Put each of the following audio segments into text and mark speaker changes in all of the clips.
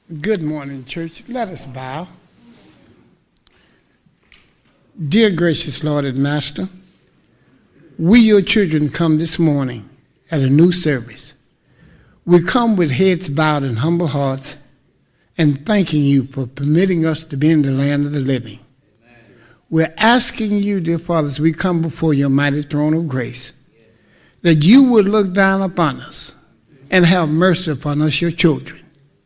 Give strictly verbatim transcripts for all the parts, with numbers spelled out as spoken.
Speaker 1: Good morning, church. Let us bow. Dear gracious Lord and Master, we, your children, come this morning at a new service. We come with heads bowed and humble hearts and thanking you for permitting us to be in the land of the living. Amen. We're asking you, dear Father, as we come before your mighty throne of grace, that you would look down upon us and have mercy upon us, your children.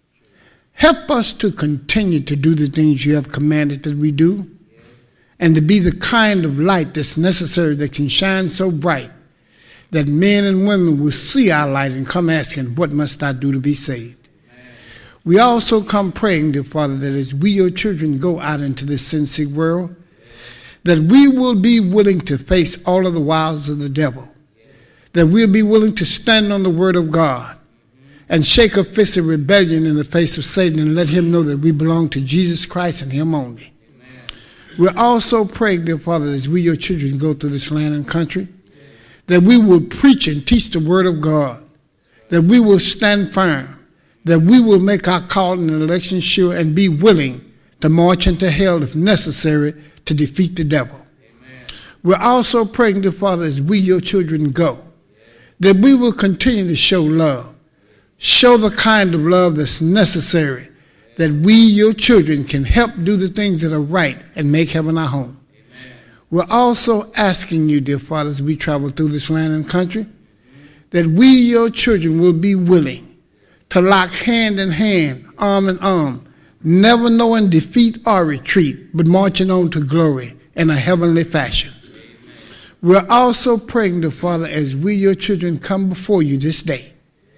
Speaker 1: Help us to continue to do the things you have commanded that we do, and to be the kind of light that's necessary that can shine so bright that men and women will see our light and come asking, what must I do to be saved? Amen. We also come praying, dear Father, that as we, your children, go out into this sin-sick world, that we will be willing to face all of the wiles of the devil, that we'll be willing to stand on the word of God and shake a fist of rebellion in the face of Satan and let him know that we belong to Jesus Christ and him only. Amen. We're also praying, dear Father, as we, your children, go through this land and country, that we will preach and teach the word of God, that we will stand firm, that we will make our calling and election sure and be willing to march into hell if necessary to defeat the devil. Amen. We're also praying, dear Father, as we, your children, go, that we will continue to show love. Show the kind of love that's necessary, that we, your children, can help do the things that are right and make heaven our home. Amen. We're also asking you, dear Father, as we travel through this land and country, that we, your children, will be willing to lock hand in hand, arm in arm, never knowing defeat or retreat, but marching on to glory in a heavenly fashion. Amen. We're also praying, dear Father, as we, your children, come before you this day,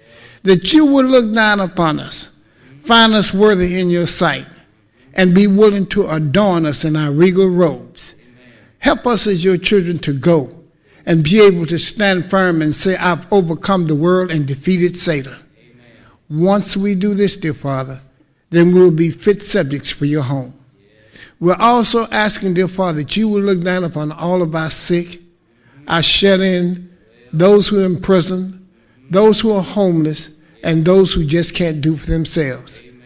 Speaker 1: that you will look down upon us, find us worthy in your sight, and be willing to adorn us in our regal robes. Amen. Help us as your children to go and be able to stand firm and say, I've overcome the world and defeated Satan. Amen. Once we do this, dear Father, then we will be fit subjects for your home. Yeah. We're also asking, dear Father, that you will look down upon all of our sick, our shut-in, those who are in prison, those who are homeless, and those who just can't do for themselves. Amen.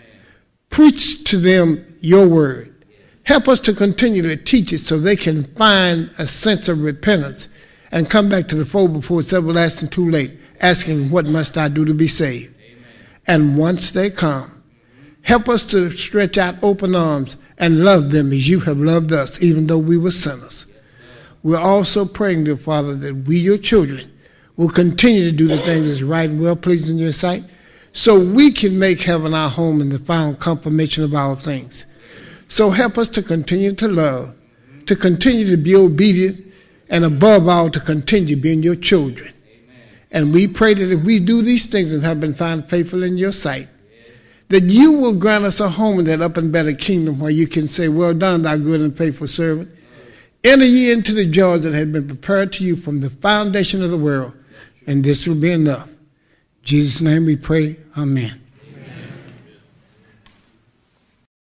Speaker 1: Preach to them your word. Help us to continue to teach it so they can find a sense of repentance and come back to the fold before it's everlasting too late, asking, what must I do to be saved? Amen. And once they come, help us to stretch out open arms and love them as you have loved us, even though we were sinners. We're also praying, dear Father, that we, your children, will continue to do the things that's right and well-pleasing in your sight, so we can make heaven our home in the final confirmation of all things. So help us to continue to love, to continue to be obedient, and above all, to continue being your children. Amen. And we pray that if we do these things and have been found faithful in your sight, that you will grant us a home in that up and better kingdom where you can say, well done, thou good and faithful servant. Enter ye into the joys that have been prepared to you from the foundation of the world. And this will be enough. In Jesus' name we pray. Amen.